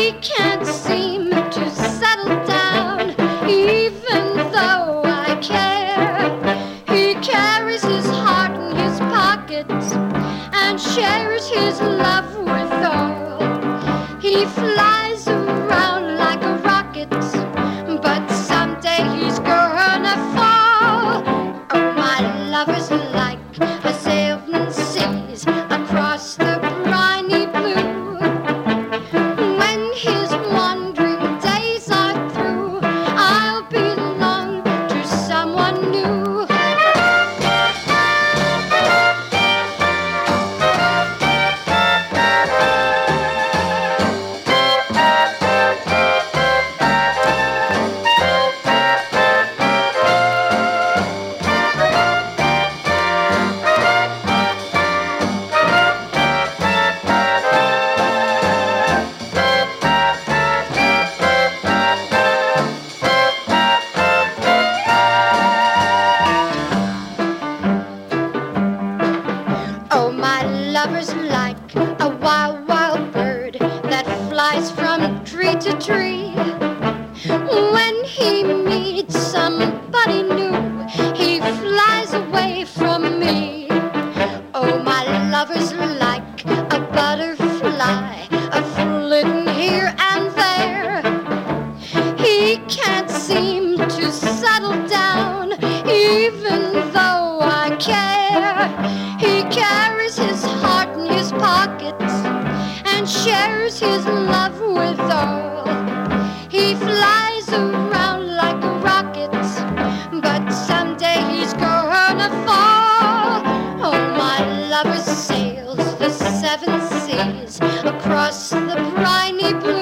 He can't seem to settle down, even though I care. He carries his heart in his pockets and shares his love with all. He flies around like a rocket, but someday he's gonna fall. Oh, my lover's like a sailing seas across the briny blue. When his wandering days are through, I'll belong to someone new. Oh, my lover's like a wild, wild bird that flies from tree to tree. When he meets somebody new, he flies away from me. Oh, my lover's like a butterfly, a flitting here and there. He can't seem to settle down, even though I care. He carries his heart in his pockets and shares his love with all. He flies around like a rocket, but someday he's gonna fall. Oh, my lover sails the seven seas across the briny blue.